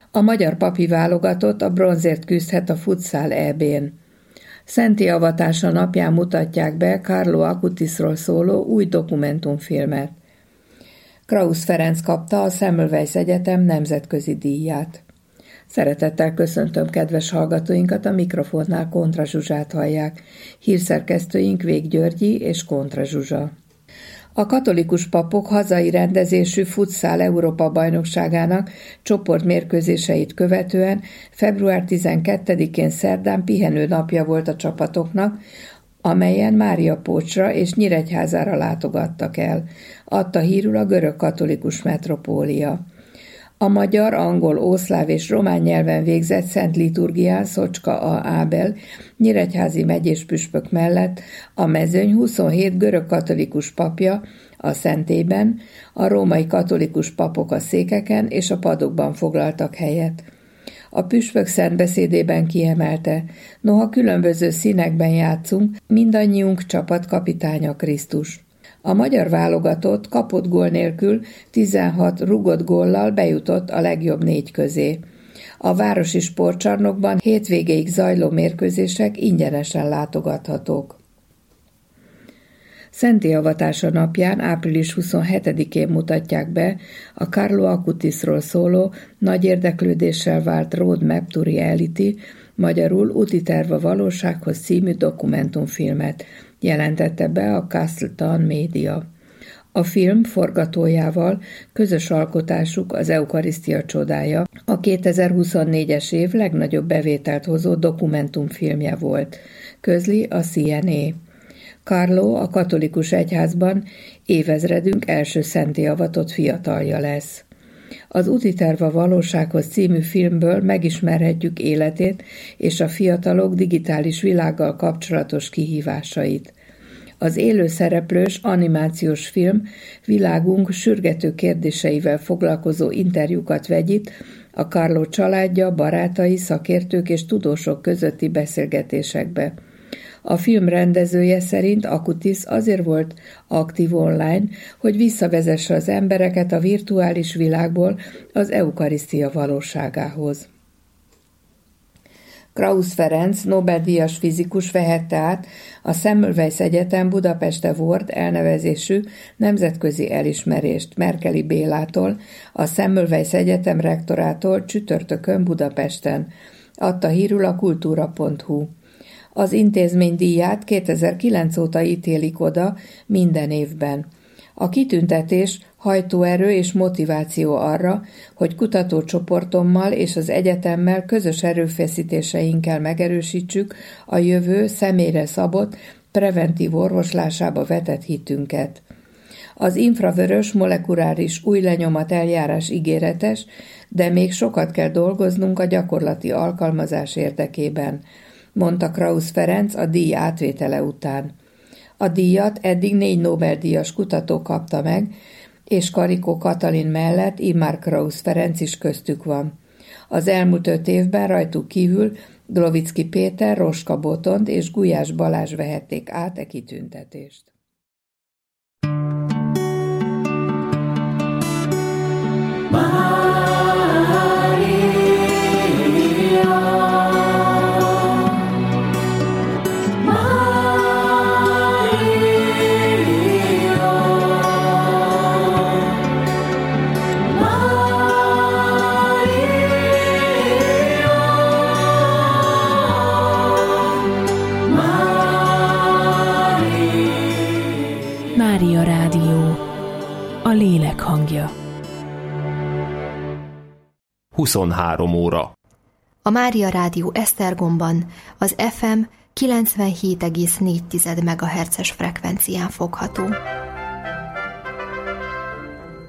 A magyar papi válogatott a bronzért küzdhet a futsal EB-n. Szenti avatása napján mutatják be Carlo Acutisról szóló új dokumentumfilmet. Krausz Ferenc kapta a Semmelweis Egyetem nemzetközi díját. Szeretettel köszöntöm kedves hallgatóinkat, a mikrofonnál Kontra Zsuzsát hallják. Hírszerkesztőink Vég Györgyi és Kontra Zsuzsa. A katolikus papok hazai rendezésű futsal Európa-bajnokságának csoportmérkőzéseit követően február 12-én szerdán pihenőnapja volt a csapatoknak, amelyen Mária Pócsra és Nyíregyházára látogattak el, adta hírül a görög katolikus metropólia. A magyar, angol, ószláv és román nyelven végzett szent liturgián Szocska A. Ábel nyíregyházi megyéspüspök mellett a mezőny 27 görög katolikus papja a szentében, a római katolikus papok a székeken és a padokban foglaltak helyet. A püspök szentbeszédében kiemelte, noha különböző színekben játszunk, mindannyiunk csapatkapitánya Krisztus. A magyar válogatott kapott gól nélkül 16 rúgott góllal bejutott a legjobb 4 közé. A városi sportcsarnokban hétvégéig zajló mérkőzések ingyenesen látogathatók. Szenti avatása napján, április 27-én mutatják be a Carlo Acutisról szóló, nagy érdeklődéssel vált Roadmap to Reality, magyarul Úti terv a valósághoz című dokumentumfilmet, jelentette be a Castleton Média. A film forgatójával közös alkotásuk az Eukarisztia csodája, a 2024-es év legnagyobb bevételt hozó dokumentumfilmje volt, közli a CNA. Carlo a katolikus egyházban évezredünk első szentté avatott fiatalja lesz. Az Úti terv a valósághoz című filmből megismerhetjük életét és a fiatalok digitális világgal kapcsolatos kihívásait. Az élőszereplős animációs film világunk sürgető kérdéseivel foglalkozó interjúkat vegyít a Carlo családja, barátai, szakértők és tudósok közötti beszélgetésekbe. A film rendezője szerint Acutis azért volt aktív online, hogy visszavezesse az embereket a virtuális világból az eukarisztia valóságához. Krausz Ferenc, Nobel-díjas fizikus vehette át a Semmelweis Egyetem Budapest Award elnevezésű nemzetközi elismerést Merkeli Bélától, a Semmelweis Egyetem rektorától csütörtökön Budapesten, adta hírül a kultúra.hu. Az intézmény díját 2009 óta ítélik oda minden évben. A kitüntetés hajtóerő és motiváció arra, hogy kutatócsoportommal és az egyetemmel közös erőfeszítéseinkkel megerősítsük a jövő személyre szabott, preventív orvoslásába vetett hitünket. Az infravörös molekuláris új lenyomat eljárás ígéretes, de még sokat kell dolgoznunk a gyakorlati alkalmazás érdekében, mondta Krausz Ferenc a díj átvétele után. A díjat eddig 4 Nobel-díjas kutató kapta meg, és Karikó Katalin mellett immár Krausz Ferenc is köztük van. Az elmúlt 5 évben rajtuk kívül Glovicki Péter, Roska Botond és Gulyás Balázs vehették át e kitüntetést. Mária Rádió, a lélek hangja. 23 óra. A Mária Rádió Esztergomban az FM 97,4 MHz-es frekvencián fogható.